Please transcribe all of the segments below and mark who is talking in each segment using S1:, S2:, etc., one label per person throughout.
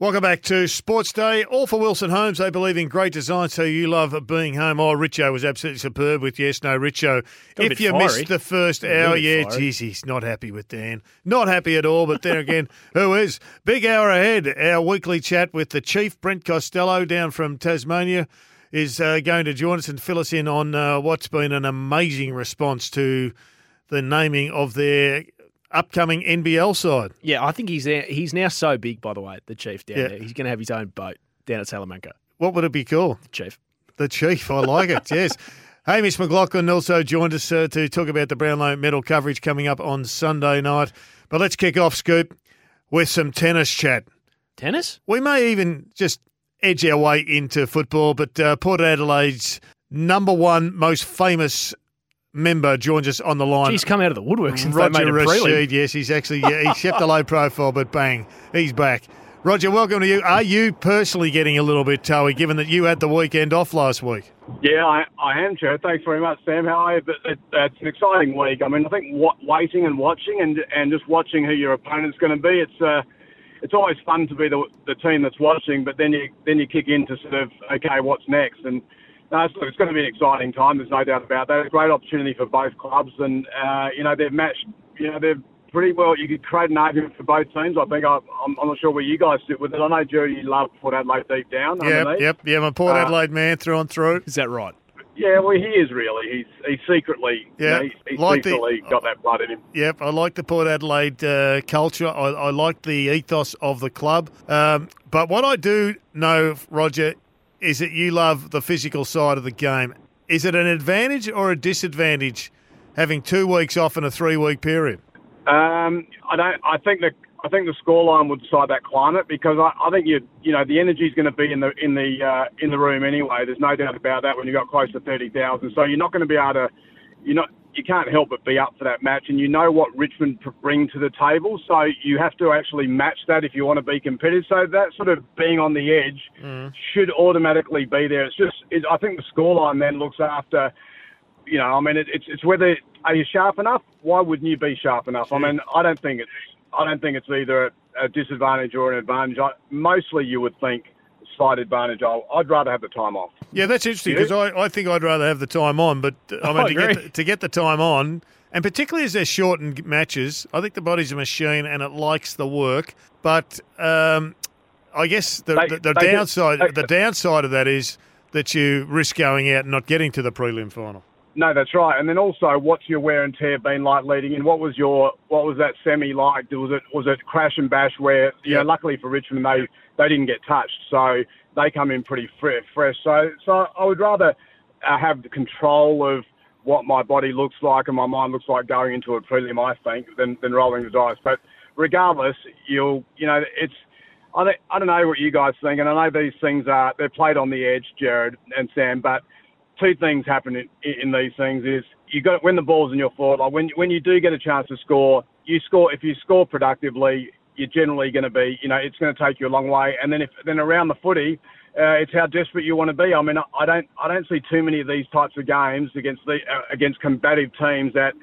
S1: Welcome back to Sports Day. All for Wilson Homes. They believe in great design, so you love being home. Oh, Richo was absolutely superb with Yes, No, Richo. If you missed the first hour, geez, he's not happy with Dan. Not happy at all, but then again, who is? Big hour ahead. Our weekly chat with the Chief, Brent Costello, down from Tasmania, is going to join us and fill us in on what's been an amazing response to the naming of their upcoming NBL side.
S2: Yeah, I think he's now so big, by the way, the Chief down there. He's going to have his own boat down at Salamanca.
S1: What would it be called?
S2: The Chief.
S1: The Chief, I like it, yes. Hamish McLaughlin also joined us to talk about the Brownlow medal coverage coming up on Sunday night. But let's kick off, Scoop, with some tennis chat.
S2: Tennis?
S1: We may even just edge our way into football, but Port Adelaide's number one most famous member joins us on the line.
S2: He's come out of the woodwork since
S1: Roger
S2: they made a prelim.
S1: Rashid, yes, he's actually he's kept a low profile, but bang, he's back. Roger, welcome to you. Are you personally getting a little bit toey, given that you had the weekend off last week?
S3: Yeah, I am, Joe. Thanks very much, Sam. How are you? But it's an exciting week. I mean, I think waiting and watching and just watching who your opponent's going to be, it's always fun to be the team that's watching, but then you kick into sort of, okay, what's next? And no, it's going to be an exciting time. There's no doubt about that. It's a great opportunity for both clubs, and they've matched. They're pretty well. You could create an argument for both teams. I think I'm not sure where you guys sit with it. I know, Jerry, you love Port Adelaide deep down.
S1: Yep. I'm a Port Adelaide man through and through.
S2: Is that right?
S3: Yeah, well, he is really. He's secretly, he's like secretly got that blood in him.
S1: Yep, I like the Port Adelaide culture. I like the ethos of the club. But what I do know, Roger, is that you love the physical side of the game. Is it an advantage or a disadvantage having 2 weeks off in a 3-week period?
S3: I think the scoreline would decide that climate, because I think the energy is going to be in the room anyway. There's no doubt about that when you've got close to 30,000. So you're not going to be able to, you can't help but be up for that match, and you know what Richmond bring to the table, so you have to actually match that if you want to be competitive. So that sort of being on the edge should automatically be there. I think the scoreline then looks after, it's whether, are you sharp enough? Why wouldn't you be sharp enough? I mean, I don't think it's either a disadvantage or an advantage. Mostly you would think slight advantage. I'd rather have the time off.
S1: Yeah, that's interesting, because I think I'd rather have the time on. But I mean, to get the time on, and particularly as they're shortened matches, I think the body's a machine and it likes the work. But I guess the downside of that is that you risk going out and not getting to the prelim final.
S3: No, that's right. And then also, what's your wear and tear been like leading in? What was that semi like? Was it crash and bash where, luckily for Richmond, they didn't get touched, so they come in pretty fresh. So I would rather have the control of what my body looks like and my mind looks like going into a prelim, I think, than rolling the dice. But regardless, I don't know what you guys think, and I know these things they're played on the edge, Jared and Sam, but two things happen in these things is when the ball's in your forward, like when you do get a chance to score, if you score productively, you're generally going to be, it's going to take you a long way. And then around the footy, it's how desperate you want to be. I mean, I don't see too many of these types of games against combative teams that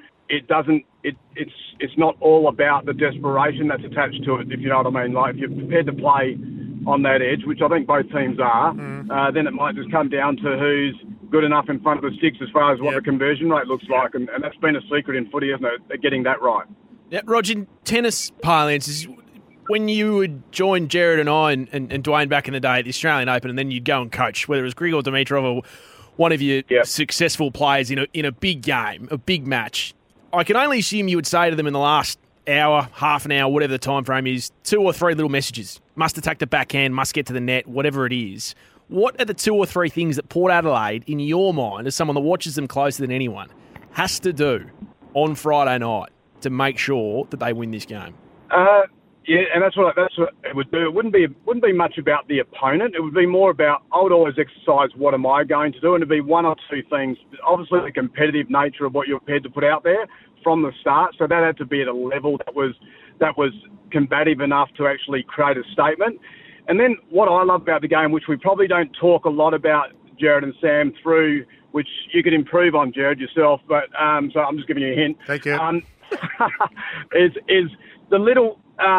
S3: it's not all about the desperation that's attached to it, if you know what I mean. Like, if you're prepared to play on that edge, which I think both teams are, then it might just come down to who's good enough in front of the sticks as far as what the conversion rate looks like. And that's been a secret in footy, isn't it, getting that right.
S2: Yeah, Roger, tennis parlance, when you would join Jared and I and Dwayne back in the day at the Australian Open, and then you'd go and coach, whether it was Grigor Dimitrov or one of your successful players in a big game, a big match, I can only assume you would say to them in the last hour, half an hour, whatever the time frame is, 2 or 3 little messages. Must attack the backhand, must get to the net, whatever it is. What are the 2 or 3 things that Port Adelaide, in your mind, as someone that watches them closer than anyone, has to do on Friday night to make sure that they win this game?
S3: Yeah, and that's what it would do. It wouldn't be much about the opponent. It would be more about, I would always exercise what am I going to do, and it'd be 1 or 2 things. Obviously, the competitive nature of what you're prepared to put out there from the start. So that had to be at a level that was combative enough to actually create a statement. And then what I love about the game, which we probably don't talk a lot about, Jared and Sam, through which you could improve on, Jared, yourself. But so I'm just giving you a hint.
S1: Thank you.
S3: Is the little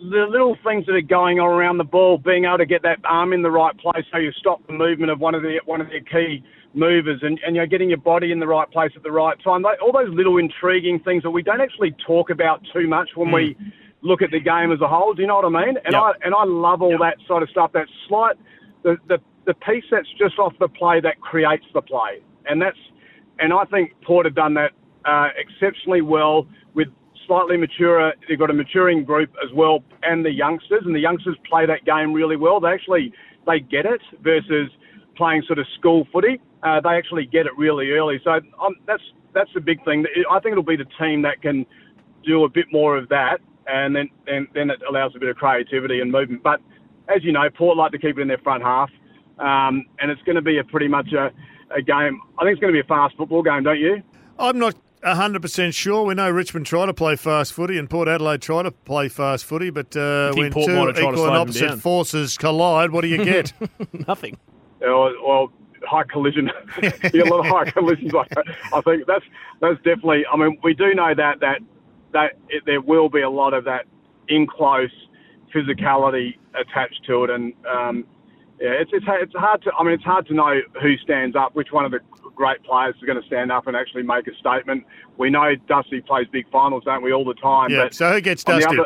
S3: the little things that are going on around the ball, being able to get that arm in the right place so you stop the movement of one of their key movers, and you're getting your body in the right place at the right time. All those little intriguing things that we don't actually talk about too much when we look at the game as a whole. Do you know what I mean? And I love all that sort of stuff. That slight, the piece that's just off the play that creates the play, and I think Port have done that exceptionally well with slightly mature. They've got a maturing group as well, and the youngsters play that game really well. They get it versus playing sort of school footy. They actually get it really early. So that's the big thing. I think it'll be the team that can do a bit more of that, and then it allows a bit of creativity and movement. But as you know, Port like to keep it in their front half, and it's going to be pretty much a game. I think it's going to be a fast football game, don't you?
S1: I'm not 100% sure. We know Richmond try to play fast footy and Port Adelaide try to play fast footy, but when
S2: Port
S1: two equal and opposite
S2: down.
S1: forces collide, what do you get?
S2: Nothing.
S3: Well, high collision. You get a lot of high collisions. I think that's definitely. I mean, we do know that there will be a lot of that in close physicality attached to it, and it's hard to. I mean, it's hard to know who stands up, which one of the great players is going to stand up and actually make a statement. We know Dusty plays big finals, don't we, all the time?
S1: Yeah.
S3: But
S1: so who gets Dusty?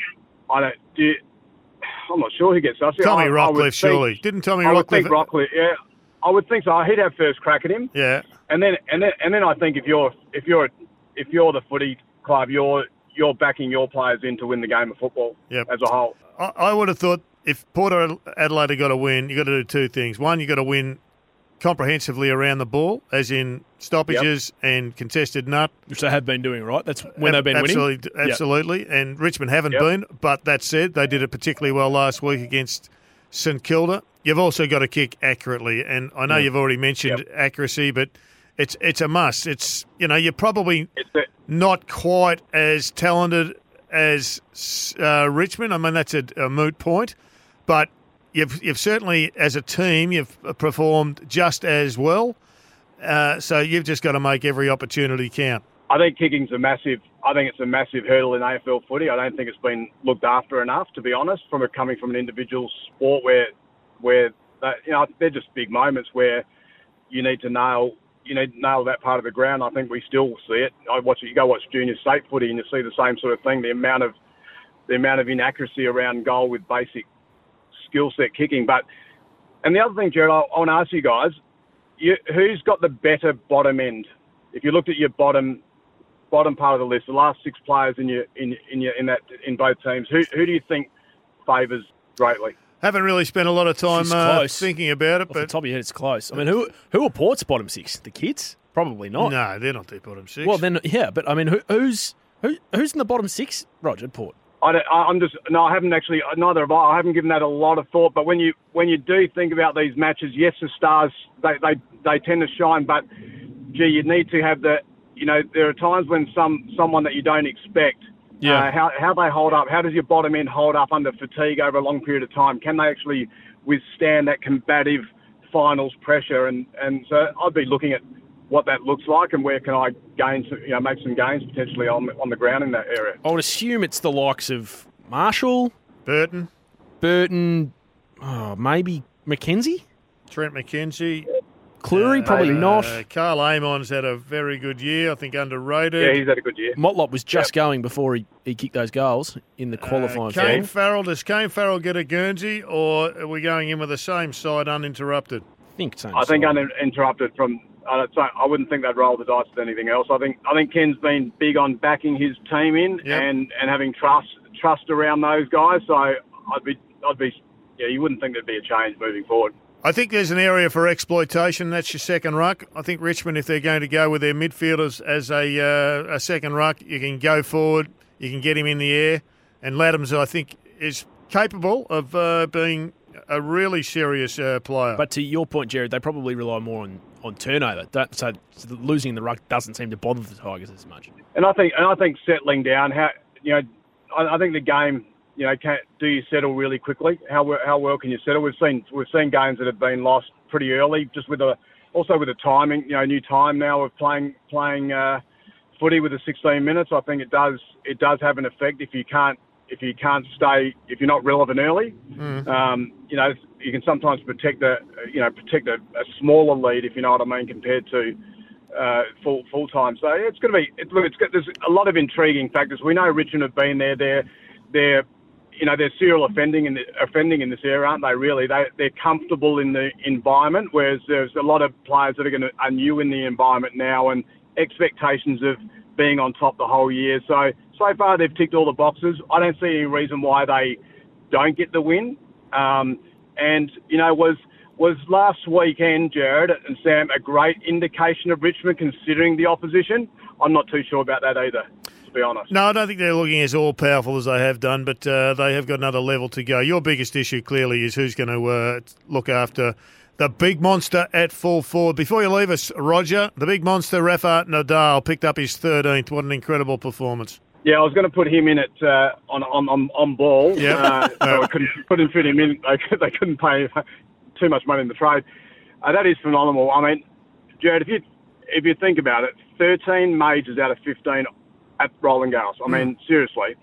S3: I'm not sure who gets Dusty.
S1: Tommy Rockcliffe, surely. Didn't Tommy Rockcliffe?
S3: I would think Rockcliffe. Yeah, I would think so. He'd have first crack at him.
S1: Yeah.
S3: And then I think if you're the footy club, you're backing your players in to win the game of football as a whole.
S1: I would have thought if Port Adelaide have got to win, you've got to do two things. One, you've got to win comprehensively around the ball, as in stoppages and contested nut.
S2: Which they have been doing, right? That's when they've been winning.
S1: Absolutely. Yep. And Richmond haven't been, but that said, they did it particularly well last week against St Kilda. You've also got to kick accurately, and I know you've already mentioned accuracy, but it's a must. It's you're probably not quite as talented as Richmond. I mean, that's a moot point, but You've certainly, as a team, you've performed just as well. So you've just got to make every opportunity count.
S3: I think kicking's a massive hurdle in AFL footy. I don't think it's been looked after enough, to be honest, coming from an individual sport where they're just big moments where you need to nail that part of the ground. I think we still see it. You go watch junior state footy and you see the same sort of thing. The amount of inaccuracy around goal with basic skill set kicking. And the other thing, Jared, I want to ask you guys, who's got the better bottom end? If you looked at your bottom part of the list, the last six players in both teams, who do you think favours greatly?
S1: Haven't really spent a lot of time thinking about it.
S2: Off the top of your head, it's close. I mean, who are Port's bottom six? The kids? Probably not.
S1: No, they're not their bottom six.
S2: Well, then, but I mean, who's in the bottom six, Roger, Port?
S3: I haven't actually. Neither have I. I haven't given that a lot of thought. But when you do think about these matches, yes, the stars they tend to shine. But you need to have the. There are times when someone that you don't expect. How they hold up. How does your bottom end hold up under fatigue over a long period of time? Can they actually withstand that combative finals pressure? And so I'd be looking at what that looks like and where can I make some gains potentially on the ground in that area.
S2: I would assume it's the likes of Marshall,
S1: Burton,
S2: maybe McKenzie,
S1: Trent McKenzie,
S2: Cleary, probably not.
S1: Carl Amon's had a very good year. I think underrated.
S3: Yeah, he's had a good year.
S2: Motlop was just going before he kicked those goals in the qualifying.
S1: Kane Farrell, does Kane Farrell get a Guernsey, or are we going in with the same side uninterrupted?
S3: I think uninterrupted from. I wouldn't think they'd roll the dice with anything else. I think Ken's been big on backing his team in and having trust around those guys. So I'd be you wouldn't think there'd be a change moving forward.
S1: I think there's an area for exploitation. That's your second ruck. I think Richmond, if they're going to go with their midfielders as a second ruck, you can go forward, you can get him in the air, and Laddams, I think, is capable of being a really serious player.
S2: But to your point, Jared, they probably rely more on turnover. So losing the ruck doesn't seem to bother the Tigers as much.
S3: And I think settling down. I think the game. Do you settle really quickly? How well can you settle? We've seen games that have been lost pretty early, just with the timing. New time now of playing footy with the 16 minutes. I think it does have an effect if you can't if you can't stay, if you're not relevant early. You know, you can sometimes protect a smaller lead, if you know what I mean, compared to full time. So it's going to be. There's a lot of intriguing factors. We know Richmond have been there. They're serial offending in this area, aren't they? Really, they're comfortable in the environment, whereas there's a lot of players that are new in the environment now, and expectations of being on top the whole year. So far they've ticked all the boxes. I don't see any reason why they don't get the win. And you know, was last weekend, Jared and Sam, a great indication of Richmond considering the opposition? I'm not too sure about that either, to be honest.
S1: No, I don't think they're looking as all-powerful as they have done, but they have got another level to go. Your biggest issue, clearly, is who's going to look after the big monster at full forward. Before you leave us, Roger, the big monster, Rafa Nadal, picked up his 13th. What an incredible performance.
S3: Yeah, I was going to put him in it on ball.
S1: Yeah,
S3: so I couldn't fit him in. They couldn't pay too much money in the trade. That is phenomenal. I mean, Jared, if you think about it, 13 majors out of 15 at Rolling Gales. I mean, seriously.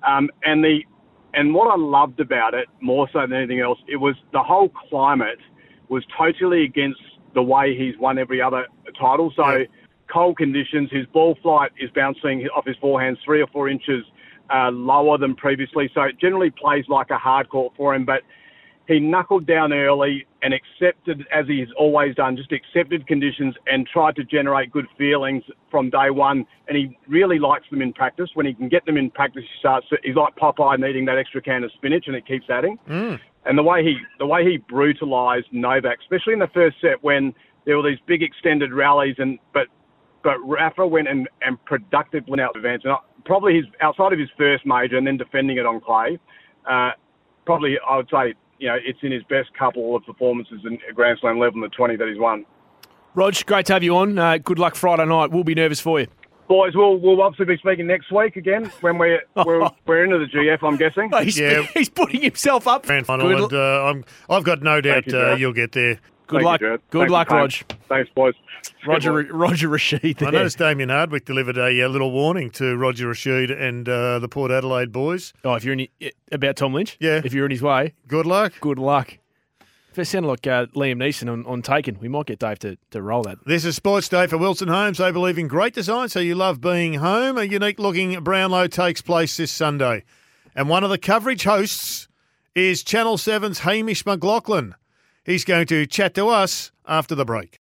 S3: And what I loved about it more so than anything else, it was the whole climate was totally against the way he's won every other title. So cold conditions, his ball flight is bouncing off his forehands 3 or 4 inches lower than previously. So it generally plays like a hard court for him. But he knuckled down early and accepted, as he's always done, just accepted conditions and tried to generate good feelings from day one. And he really likes them in practice. When he can get them in practice, he's like Popeye needing that extra can of spinach, and it keeps adding. And the way he brutalised Novak, especially in the first set when there were these big extended rallies, but Rafa went and productively out advance. And probably outside of his first major and then defending it on clay, probably I would say, you know, it's in his best couple of performances in a Grand Slam level in the 20 that he's won.
S2: Rog, great to have you on. Good luck Friday night. We'll be nervous for you.
S3: Boys, we'll obviously be speaking next week again when we're into the GF, I'm guessing.
S2: He's putting himself up.
S1: Grand final, and I've got no doubt you'll get there.
S2: Good luck, Rog.
S3: Thanks, boys.
S2: Roger Rashid there.
S1: I noticed Damien Hardwick delivered a little warning to Roger Rashid and the Port Adelaide boys.
S2: Oh, if you're about Tom Lynch?
S1: Yeah.
S2: If you're in his way.
S1: Good luck.
S2: Good luck. If it sounded like Liam Neeson on Taken, we might get Dave to roll that.
S1: This is Sports Day for Wilson Homes. They believe in great design, so you love being home. A unique-looking Brownlow takes place this Sunday. And one of the coverage hosts is Channel 7's Hamish McLaughlin. He's going to chat to us after the break.